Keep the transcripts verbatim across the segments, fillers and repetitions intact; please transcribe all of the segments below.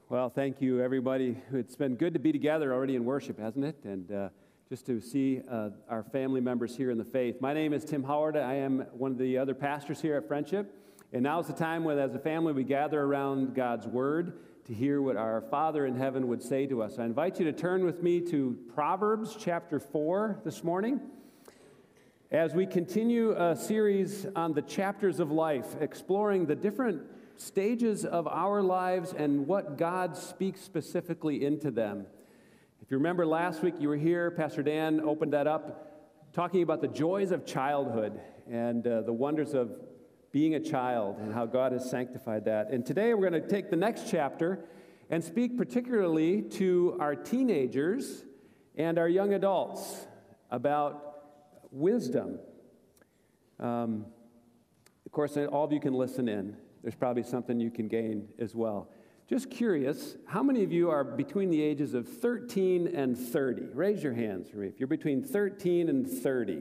Well, thank you, everybody. It's been good to be together already in worship, hasn't it? And uh, just to see uh, our family members here in the faith. My name is Tim Howard. I am one of the other pastors here at Friendship. And now is the time when, as a family, we gather around God's Word to hear what our Father in heaven would say to us. I invite you to turn with me to Proverbs chapter four this morning, as we continue a series on the chapters of life, exploring the different stages of our lives and what God speaks specifically into them. If you remember last week you were here, Pastor Dan opened that up talking about the joys of childhood and uh, the wonders of being a child and how God has sanctified that. And today we're going to take the next chapter and speak particularly to our teenagers and our young adults about wisdom. Um, of course, all of you can listen in. There's probably something you can gain as well. Just curious, how many of you are between the ages of thirteen and thirty? Raise your hands for me if you're between thirteen and thirty.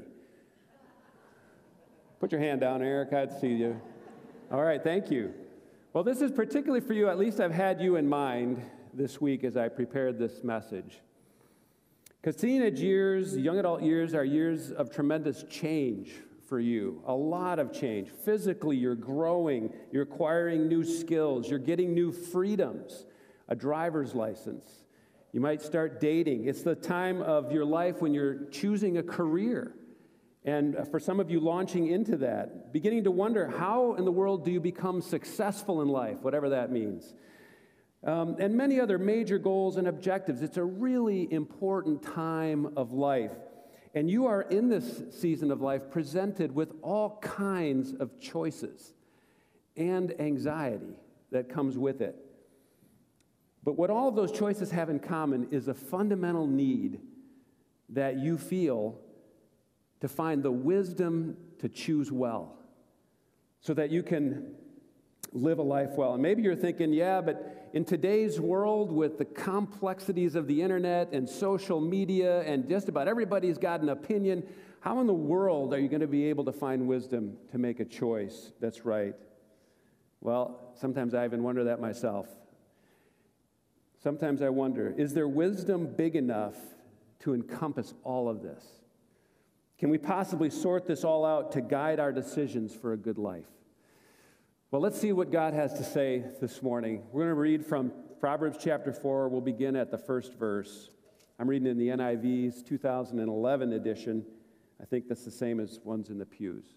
Put your hand down, Eric. I'd see you. All right, thank you. Well, this is particularly for you. At least I've had you in mind this week as I prepared this message. Because teenage years, young adult years, are years of tremendous change for you. A lot of change. Physically, you're growing, you're acquiring new skills, you're getting new freedoms, a driver's license. You might start dating. It's the time of your life when you're choosing a career. And for some of you, launching into that, beginning to wonder, how in the world do you become successful in life, whatever that means? Um, and many other major goals and objectives. It's a really important time of life. And you are in this season of life presented with all kinds of choices and anxiety that comes with it. But what all of those choices have in common is a fundamental need that you feel to find the wisdom to choose well so that you can live a life well. And maybe you're thinking, yeah, but in today's world with the complexities of the internet and social media and just about everybody's got an opinion, how in the world are you going to be able to find wisdom to make a choice that's right? Well, sometimes I even wonder that myself. Sometimes I wonder, is there wisdom big enough to encompass all of this? Can we possibly sort this all out to guide our decisions for a good life? Well, let's see what God has to say this morning. We're going to read from Proverbs chapter four. We'll begin at the first verse. I'm reading in the N I V's two thousand eleven edition. I think that's the same as ones in the pews.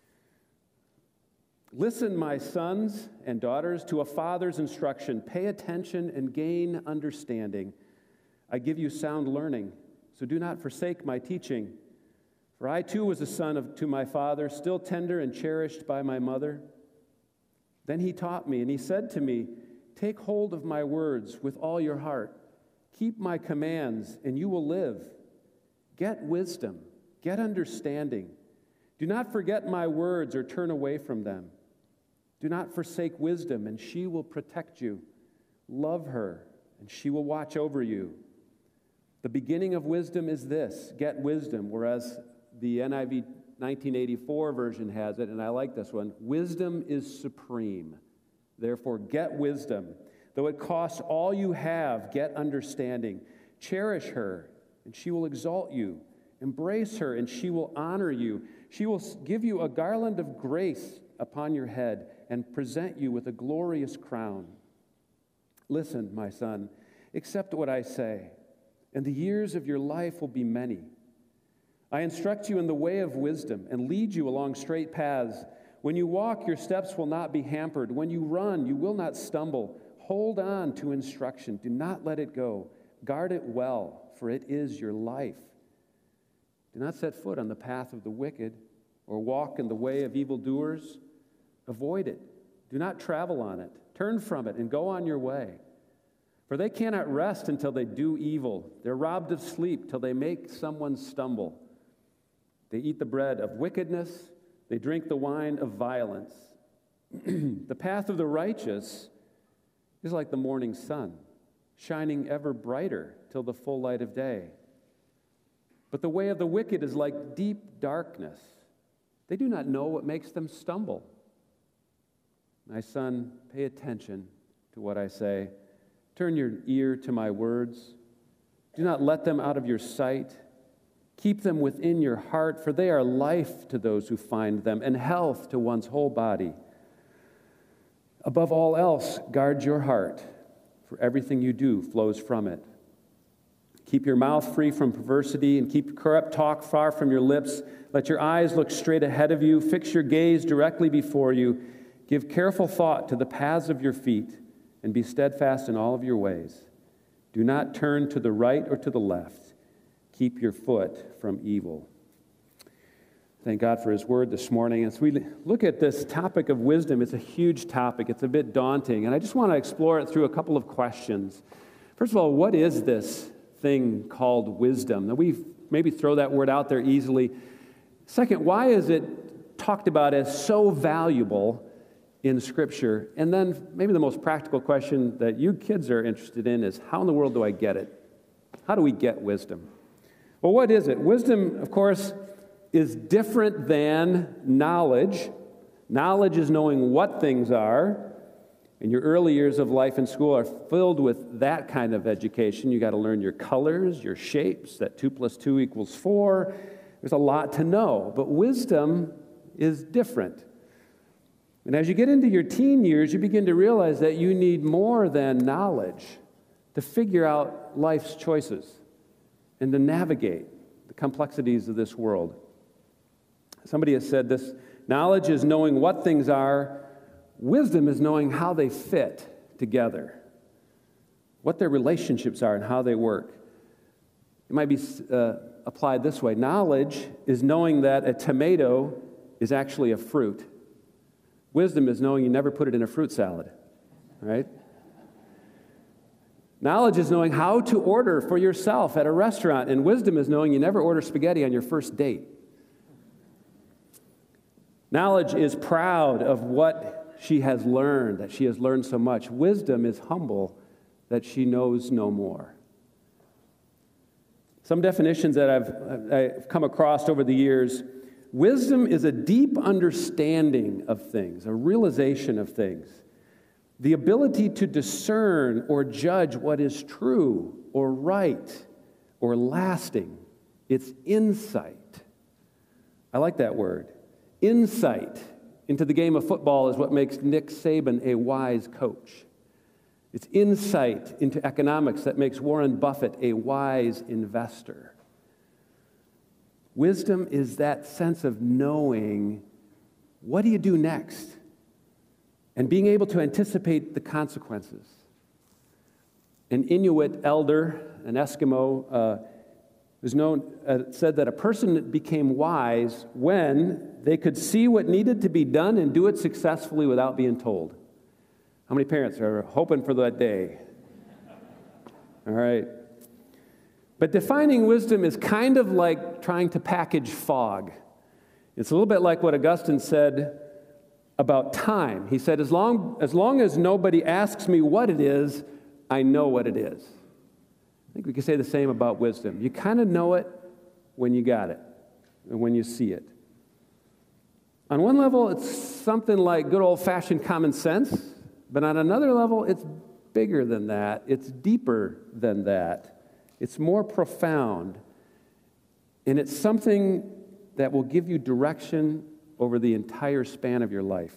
Listen, my sons and daughters, to a father's instruction. Pay attention and gain understanding. I give you sound learning, so do not forsake my teaching. For I too was a son of, to my father, still tender and cherished by my mother. Then he taught me, and he said to me, take hold of my words with all your heart. Keep my commands, and you will live. Get wisdom, get understanding. Do not forget my words or turn away from them. Do not forsake wisdom, and she will protect you. Love her, and she will watch over you. The beginning of wisdom is this, get wisdom, whereas the N I V nineteen eighty-four version has it, and I like this one. Wisdom is supreme. Therefore, get wisdom. Though it costs all you have, get understanding. Cherish her, and she will exalt you. Embrace her, and she will honor you. She will give you a garland of grace upon your head and present you with a glorious crown. Listen, my son, accept what I say, and the years of your life will be many. I instruct you in the way of wisdom and lead you along straight paths. When you walk, your steps will not be hampered. When you run, you will not stumble. Hold on to instruction. Do not let it go. Guard it well, for it is your life. Do not set foot on the path of the wicked or walk in the way of evildoers. Avoid it. Do not travel on it. Turn from it and go on your way. For they cannot rest until they do evil. They're robbed of sleep till they make someone stumble. They eat the bread of wickedness. They drink the wine of violence. The path of the righteous is like the morning sun, shining ever brighter till the full light of day. But the way of the wicked is like deep darkness. They do not know what makes them stumble. My son, pay attention to what I say. Turn your ear to my words. Do not let them out of your sight. Keep them within your heart, for they are life to those who find them and health to one's whole body. Above all else, guard your heart, for everything you do flows from it. Keep your mouth free from perversity and keep corrupt talk far from your lips. Let your eyes look straight ahead of you. Fix your gaze directly before you. Give careful thought to the paths of your feet and be steadfast in all of your ways. Do not turn to the right or to the left. Keep your foot from evil. Thank God for his word this morning. As we look at this topic of wisdom, it's a huge topic. It's a bit daunting, and I just want to explore it through a couple of questions. First of all, what is this thing called wisdom? Now, we maybe throw that word out there easily. Second, why is it talked about as so valuable in Scripture? And then maybe the most practical question that you kids are interested in is, how in the world do I get it? How do we get wisdom? Well, what is it? Wisdom, of course, is different than knowledge. Knowledge is knowing what things are. And your early years of life in school are filled with that kind of education. You got to learn your colors, your shapes, that two plus two equals four. There's a lot to know. But wisdom is different. And as you get into your teen years, you begin to realize that you need more than knowledge to figure out life's choices and to navigate the complexities of this world. Somebody has said this: knowledge is knowing what things are, wisdom is knowing how they fit together, what their relationships are and how they work. It might be uh, applied this way: knowledge is knowing that a tomato is actually a fruit. Wisdom is knowing you never put it in a fruit salad, right? Knowledge is knowing how to order for yourself at a restaurant, and wisdom is knowing you never order spaghetti on your first date. Knowledge is proud of what she has learned, that she has learned so much. Wisdom is humble that she knows no more. Some definitions that I've, I've come across over the years: wisdom is a deep understanding of things, a realization of things. The ability to discern or judge what is true or right or lasting. It's insight. I like that word. Insight into the game of football is what makes Nick Saban a wise coach. It's insight into economics that makes Warren Buffett a wise investor. Wisdom is that sense of knowing, what do you do next? And being able to anticipate the consequences. An Inuit elder, an Eskimo, uh, was known, uh, said that a person became wise when they could see what needed to be done and do it successfully without being told. How many parents are hoping for that day? All right. But defining wisdom is kind of like trying to package fog. It's a little bit like what Augustine said about time. He said, as long, as long as nobody asks me what it is, I know what it is. I think we can say the same about wisdom. You kind of know it when you got it, and when you see it. On one level, it's something like good old-fashioned common sense, but on another level, it's bigger than that. It's deeper than that. It's more profound, and it's something that will give you direction over the entire span of your life.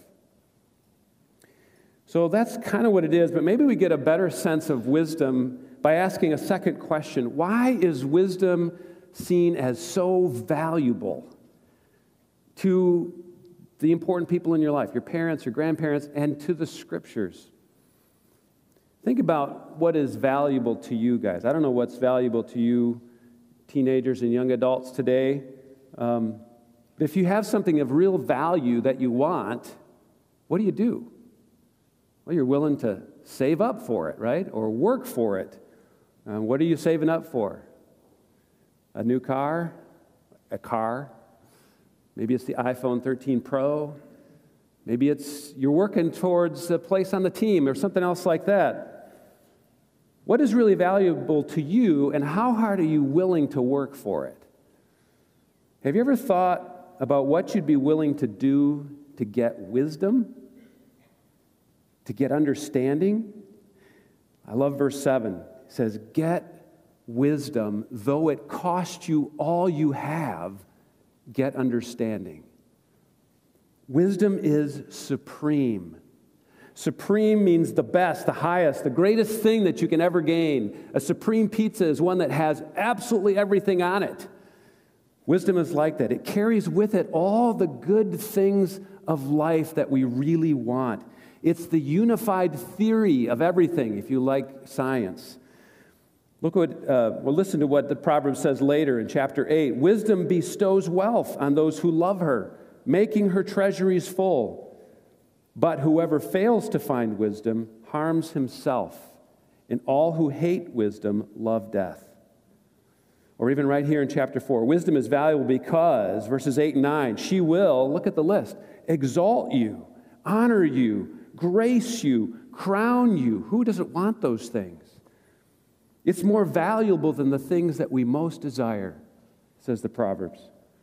So that's kind of what it is, but maybe we get a better sense of wisdom by asking a second question. Why is wisdom seen as so valuable to the important people in your life, your parents, your grandparents, and to the Scriptures? Think about what is valuable to you guys. I don't know what's valuable to you, teenagers and young adults today. Um, but if you have something of real value that you want, what do you do? Well, you're willing to save up for it, right? Or work for it. Um, what are you saving up for? A new car? A car? Maybe it's the iPhone thirteen Pro. Maybe it's you're working towards a place on the team or something else like that. What is really valuable to you, and how hard are you willing to work for it? Have you ever thought about what you'd be willing to do to get wisdom, to get understanding? I love verse seven. It says, get wisdom, though it cost you all you have, get understanding. Wisdom is supreme. Supreme means the best, the highest, the greatest thing that you can ever gain. A supreme pizza is one that has absolutely everything on it. Wisdom is like that. It carries with it all the good things of life that we really want. It's the unified theory of everything, if you like science. Look what, uh, well, listen to what the Proverbs says later in chapter eight. Wisdom bestows wealth on those who love her, making her treasuries full. But whoever fails to find wisdom harms himself, and all who hate wisdom love death. Or even right here in chapter four, wisdom is valuable because, verses eight and nine, she will, look at the list, exalt you, honor you, grace you, crown you. Who doesn't want those things? It's more valuable than the things that we most desire, says the Proverbs.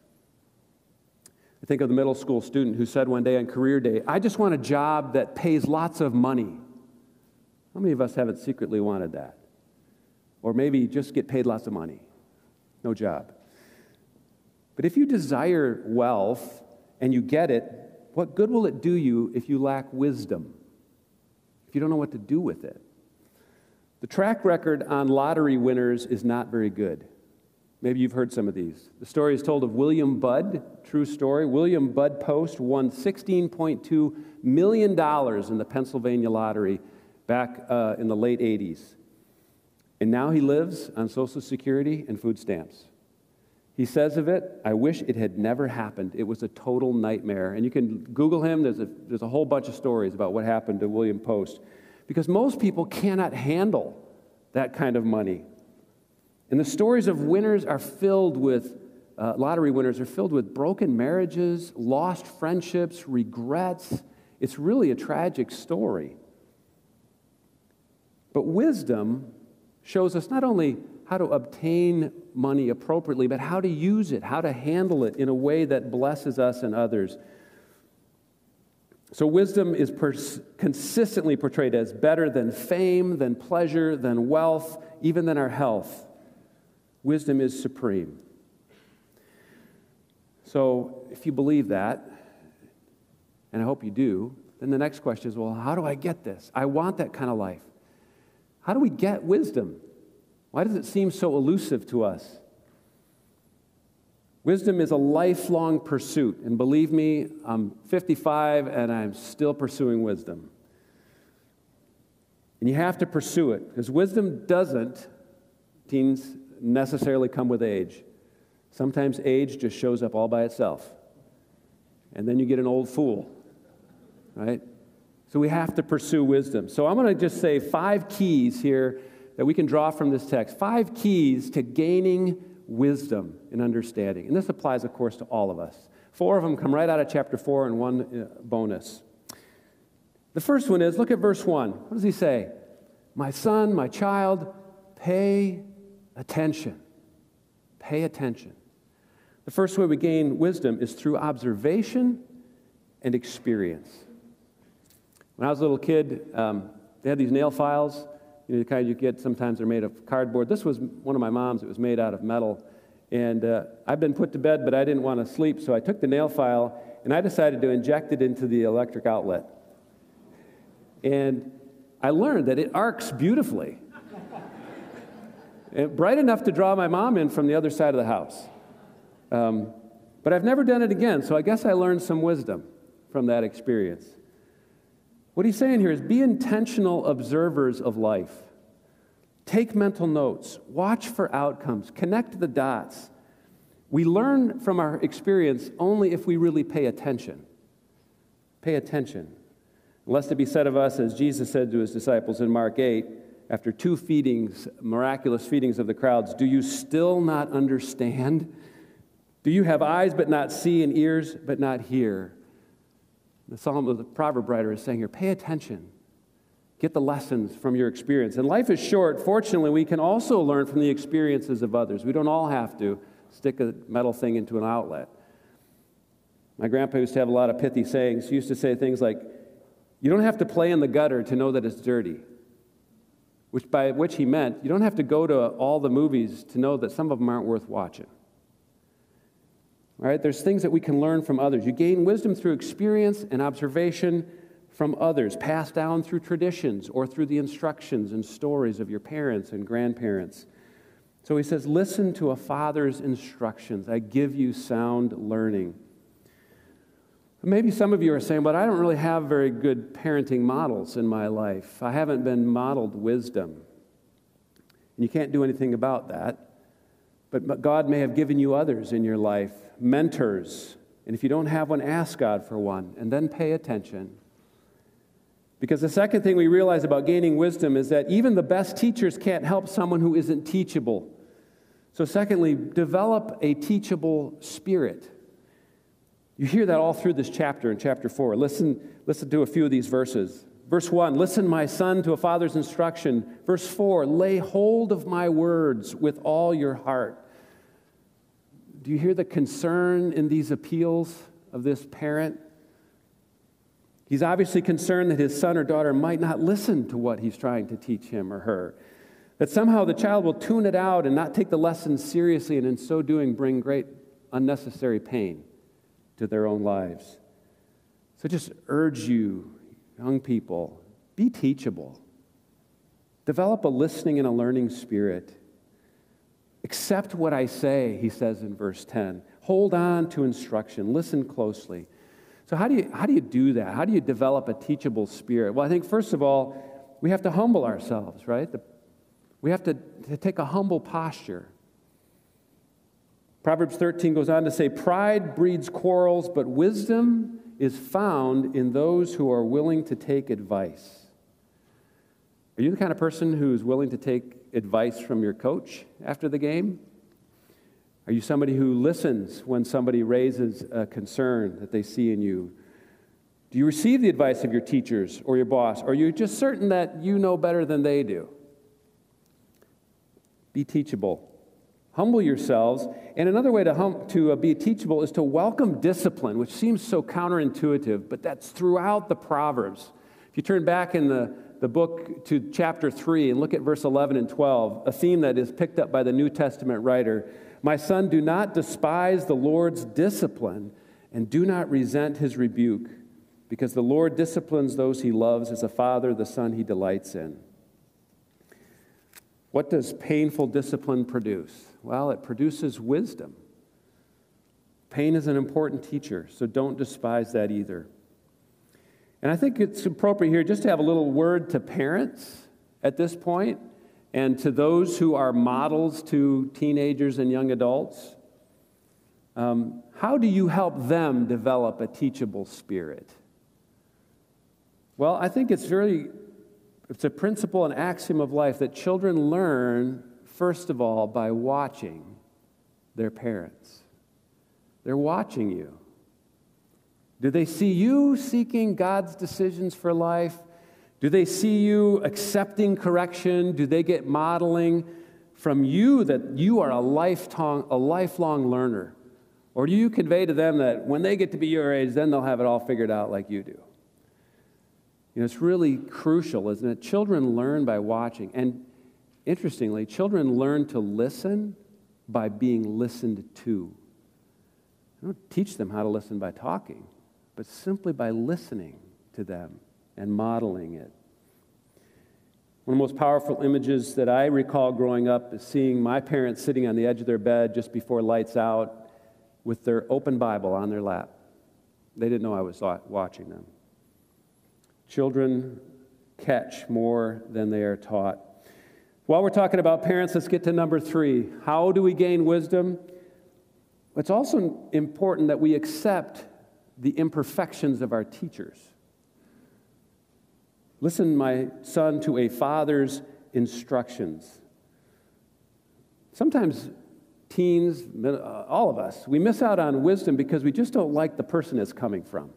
I think of the middle school student who said one day on career day, I just want a job that pays lots of money. How many of us haven't secretly wanted that? Or maybe just get paid lots of money. No job. But if you desire wealth and you get it, what good will it do you if you lack wisdom? If you don't know what to do with it? The track record on lottery winners is not very good. Maybe you've heard some of these. The story is told of William Budd, true story. William Budd Post won sixteen point two million dollars in the Pennsylvania lottery back uh, in the late eighties. And now he lives on Social Security and food stamps. He says of it, I wish it had never happened. It was a total nightmare. And you can Google him. There's a, there's a whole bunch of stories about what happened to William Post. Because most people cannot handle that kind of money. And the stories of winners are filled with, uh, lottery winners are filled with broken marriages, lost friendships, regrets. It's really a tragic story. But wisdom shows us not only how to obtain money appropriately, but how to use it, how to handle it in a way that blesses us and others. So wisdom is pers- consistently portrayed as better than fame, than pleasure, than wealth, even than our health. Wisdom is supreme. So if you believe that, and I hope you do, then the next question is, well, how do I get this? I want that kind of life. How do we get wisdom? Why does it seem so elusive to us? Wisdom is a lifelong pursuit, and believe me, I'm fifty-five and I'm still pursuing wisdom. And you have to pursue it, because wisdom doesn't, teens, necessarily come with age. Sometimes age just shows up all by itself, and then you get an old fool, right? So we have to pursue wisdom. So I'm going to just say five keys here that we can draw from this text. Five keys to gaining wisdom and understanding. And this applies, of course, to all of us. Four of them come right out of chapter four and one uh, bonus. The first one is, look at verse one. What does he say? My son, my child, pay attention. Pay attention. The first way we gain wisdom is through observation and experience. When I was a little kid, um, they had these nail files. You know, the kind you get, sometimes they're made of cardboard. This was one of my mom's. It was made out of metal. And uh, I'd been put to bed, but I didn't want to sleep, so I took the nail file, and I decided to inject it into the electric outlet. And I learned that it arcs beautifully. And bright enough to draw my mom in from the other side of the house. Um, but I've never done it again, so I guess I learned some wisdom from that experience. What he's saying here is be intentional observers of life. Take mental notes. Watch for outcomes. Connect the dots. We learn from our experience only if we really pay attention. Pay attention. Lest it be said of us, as Jesus said to his disciples in Mark eight, after two feedings, miraculous feedings of the crowds, do you still not understand? Do you have eyes but not see and ears but not hear? The psalm, the proverb writer is saying here, pay attention. Get the lessons from your experience. And life is short. Fortunately, we can also learn from the experiences of others. We don't all have to stick a metal thing into an outlet. My grandpa used to have a lot of pithy sayings. He used to say things like, you don't have to play in the gutter to know that it's dirty. which by which he meant you don't have to go to all the movies to know that some of them aren't worth watching. All right? There's things that we can learn from others. You gain wisdom through experience and observation from others, passed down through traditions or through the instructions and stories of your parents and grandparents. So he says, listen to a father's instructions. I give you sound learning. Maybe some of you are saying, but I don't really have very good parenting models in my life. I haven't been modeled wisdom. And you can't do anything about that. But God may have given you others in your life, mentors. And if you don't have one, ask God for one, and then pay attention. Because the second thing we realize about gaining wisdom is that even the best teachers can't help someone who isn't teachable. So secondly, develop a teachable spirit. You hear that all through this chapter, in chapter four. Listen, listen to a few of these verses. Verse one, listen, my son, to a father's instruction. Verse four, lay hold of my words with all your heart. Do you hear the concern in these appeals of this parent? He's obviously concerned that his son or daughter might not listen to what he's trying to teach him or her. That somehow the child will tune it out and not take the lesson seriously, and in so doing bring great unnecessary pain to their own lives. So just urge you, young people, be teachable. Develop a listening and a learning spirit. Accept what I say, he says in verse ten. Hold on to instruction. Listen closely. So how do you how do you do that? How do you develop a teachable spirit? Well, I think first of all, we have to humble ourselves, right? The, we have to, to take a humble posture. Proverbs thirteen goes on to say, pride breeds quarrels, but wisdom is found in those who are willing to take advice. Are you the kind of person who's willing to take advice from your coach after the game? Are you somebody who listens when somebody raises a concern that they see in you? Do you receive the advice of your teachers or your boss? Or are you just certain that you know better than they do? Be teachable. Humble yourselves. And another way to, hum- to uh, be teachable is to welcome discipline, which seems so counterintuitive, but that's throughout the Proverbs. If you turn back in the, the book to chapter three and look at verse eleven and twelve, a theme that is picked up by the New Testament writer, my son, do not despise the Lord's discipline and do not resent his rebuke, because the Lord disciplines those he loves as a father the son he delights in. What does painful discipline produce? Well, it produces wisdom. Pain is an important teacher, so don't despise that either. And I think it's appropriate here just to have a little word to parents at this point, and to those who are models to teenagers and young adults. Um, how do you help them develop a teachable spirit? Well, I think it's very, it's a principle and axiom of life that children learn, first of all, by watching their parents. They're watching you. Do they see you seeking God's decisions for life? Do they see you accepting correction? Do they get modeling from you that you are a lifelong, a lifelong learner? Or do you convey to them that when they get to be your age, then they'll have it all figured out like you do? You know, it's really crucial, isn't it? Children learn by watching. And interestingly, children learn to listen by being listened to. I don't teach them how to listen by talking, but simply by listening to them and modeling it. One of the most powerful images that I recall growing up is seeing my parents sitting on the edge of their bed just before lights out with their open Bible on their lap. They didn't know I was watching them. Children catch more than they are taught. While we're talking about parents, let's get to number three. How do we gain wisdom? It's also important that we accept the imperfections of our teachers. Listen, my son, to a father's instructions. Sometimes teens, all of us, we miss out on wisdom because we just don't like the person it's coming from.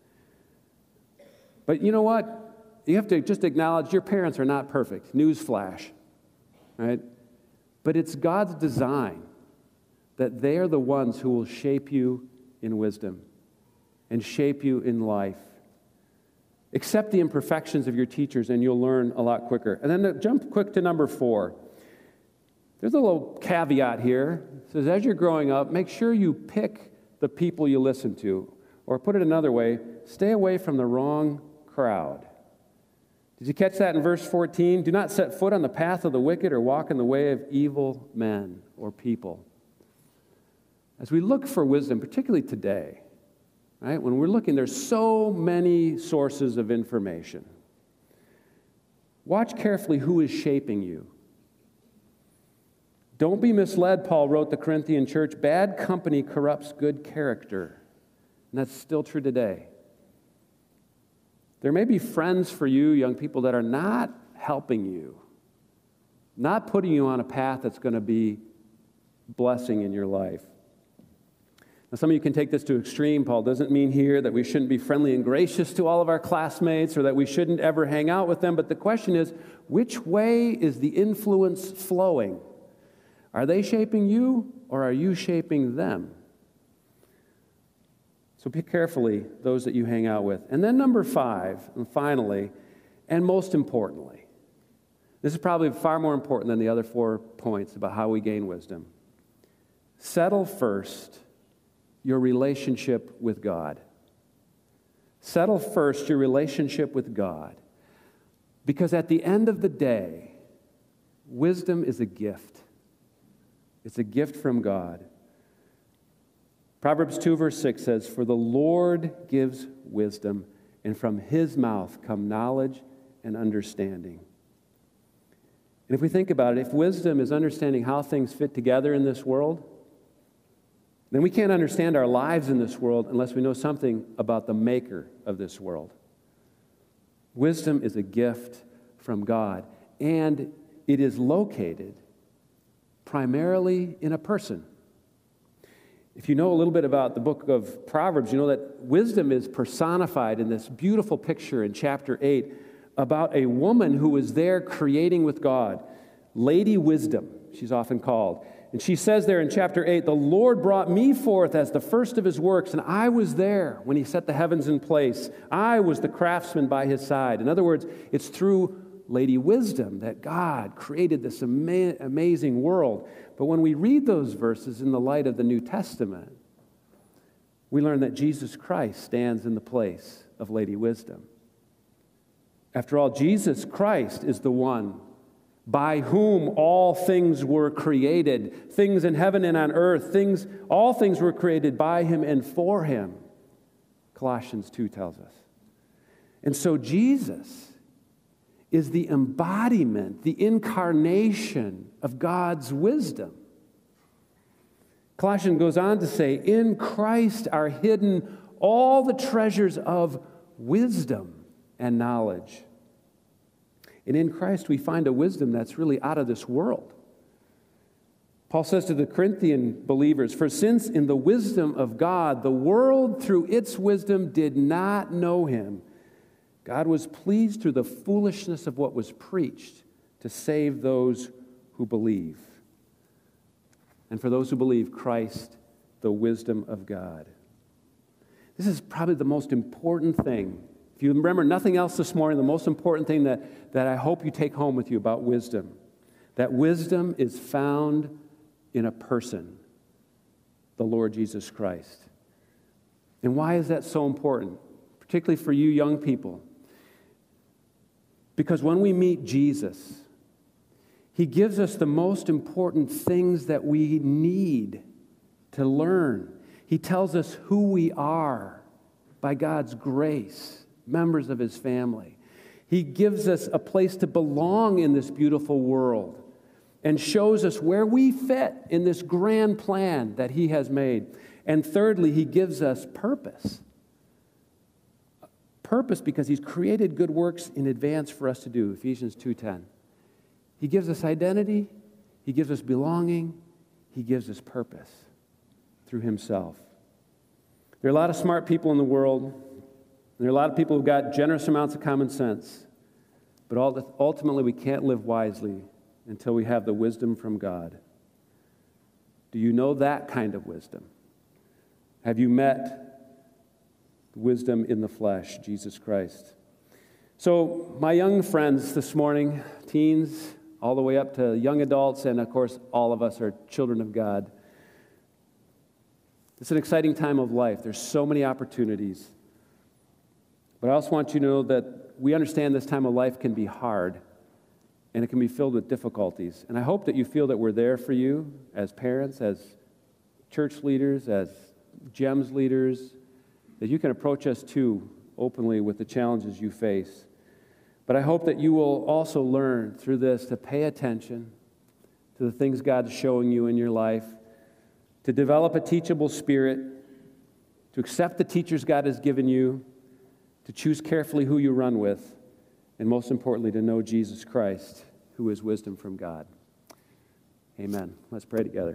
But you know what? You have to just acknowledge your parents are not perfect. Newsflash, right? But it's God's design that they are the ones who will shape you in wisdom and shape you in life. Accept the imperfections of your teachers, and you'll learn a lot quicker. And then jump quick to number four. There's a little caveat here. It says, as you're growing up, make sure you pick the people you listen to. Or put it another way, stay away from the wrong crowd. Did you catch that in verse fourteen? Do not set foot on the path of the wicked or walk in the way of evil men or people. As we look for wisdom, particularly today, right? When we're looking, there's so many sources of information. Watch carefully who is shaping you. Don't be misled, Paul wrote the Corinthian church. Bad company corrupts good character. And that's still true today. There may be friends for you, young people, that are not helping you, not putting you on a path that's going to be blessing in your life. Now, some of you can take this to extreme. Paul doesn't mean here that we shouldn't be friendly and gracious to all of our classmates or that we shouldn't ever hang out with them. But the question is, which way is the influence flowing? Are they shaping you or are you shaping them? So pick carefully those that you hang out with. And then number five, and finally, and most importantly, this is probably far more important than the other four points about how we gain wisdom. Settle first your relationship with God. Settle first your relationship with God. Because at the end of the day, wisdom is a gift. It's a gift from God. Proverbs two, verse six says, "For the Lord gives wisdom, and from his mouth come knowledge and understanding." And if we think about it, if wisdom is understanding how things fit together in this world, then we can't understand our lives in this world unless we know something about the maker of this world. Wisdom is a gift from God, and it is located primarily in a person. If you know a little bit about the book of Proverbs, you know that wisdom is personified in this beautiful picture in chapter eight about a woman who was there creating with God. Lady Wisdom, she's often called. And she says there in chapter eight, "The Lord brought me forth as the first of his works, and I was there when he set the heavens in place. I was the craftsman by his side." In other words, it's through Lady Wisdom that God created this ama- amazing world. But when we read those verses in the light of the New Testament, we learn that Jesus Christ stands in the place of Lady Wisdom. After all, Jesus Christ is the one by whom all things were created. Things in heaven and on earth, things, all things were created by him and for him, Colossians two tells us. And so Jesus is the embodiment, the incarnation of God's wisdom. Colossians goes on to say, "In Christ are hidden all the treasures of wisdom and knowledge." And in Christ we find a wisdom that's really out of this world. Paul says to the Corinthian believers, "For since in the wisdom of God, the world through its wisdom did not know him, God was pleased through the foolishness of what was preached to save those who believe." And for those who believe, Christ, the wisdom of God. This is probably the most important thing. If you remember nothing else this morning, the most important thing that, that I hope you take home with you about wisdom, that wisdom is found in a person, the Lord Jesus Christ. And why is that so important, particularly for you young people? Because when we meet Jesus, he gives us the most important things that we need to learn. He tells us who we are by God's grace, members of his family. He gives us a place to belong in this beautiful world and shows us where we fit in this grand plan that he has made. And thirdly, he gives us purpose. Purpose because he's created good works in advance for us to do, Ephesians two ten. He gives us identity, he gives us belonging, he gives us purpose through himself. There are a lot of smart people in the world. There are a lot of people who've got generous amounts of common sense. But ultimately, we can't live wisely until we have the wisdom from God. Do you know that kind of wisdom? Have you met wisdom in the flesh, Jesus Christ? So, my young friends this morning, teens, all the way up to young adults, and of course, all of us are children of God. It's an exciting time of life. There's so many opportunities. But I also want you to know that we understand this time of life can be hard, and it can be filled with difficulties. And I hope that you feel that we're there for you as parents, as church leaders, as GEMS leaders, that you can approach us too openly with the challenges you face. But I hope that you will also learn through this to pay attention to the things God's showing you in your life, to develop a teachable spirit, to accept the teachers God has given you, to choose carefully who you run with, and most importantly, to know Jesus Christ, who is wisdom from God. Amen. Let's pray together.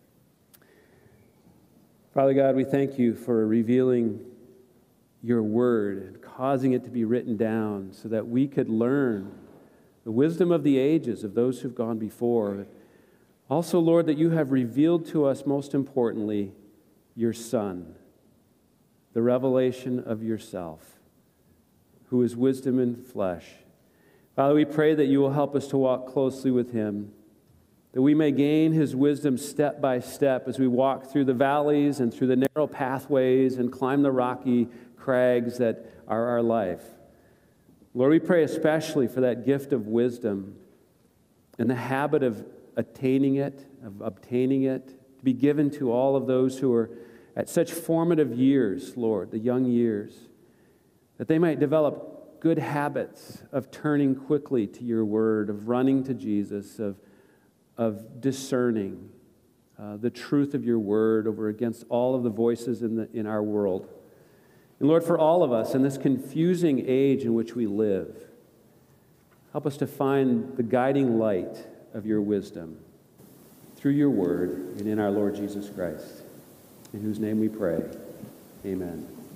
Father God, we thank you for revealing your word and causing it to be written down so that we could learn the wisdom of the ages of those who've gone before. Also, Lord, that you have revealed to us, most importantly, your Son, the revelation of yourself, who is wisdom in flesh. Father, we pray that you will help us to walk closely with him, that we may gain his wisdom step by step as we walk through the valleys and through the narrow pathways and climb the rocky crags that are our life. Lord, we pray especially for that gift of wisdom and the habit of attaining it, of obtaining it, to be given to all of those who are at such formative years, Lord, the young years, that they might develop good habits of turning quickly to your word, of running to Jesus, of, of discerning uh, the truth of your word over against all of the voices in, the, in our world. And Lord, for all of us in this confusing age in which we live, help us to find the guiding light of your wisdom through your word and in our Lord Jesus Christ, in whose name we pray. Amen.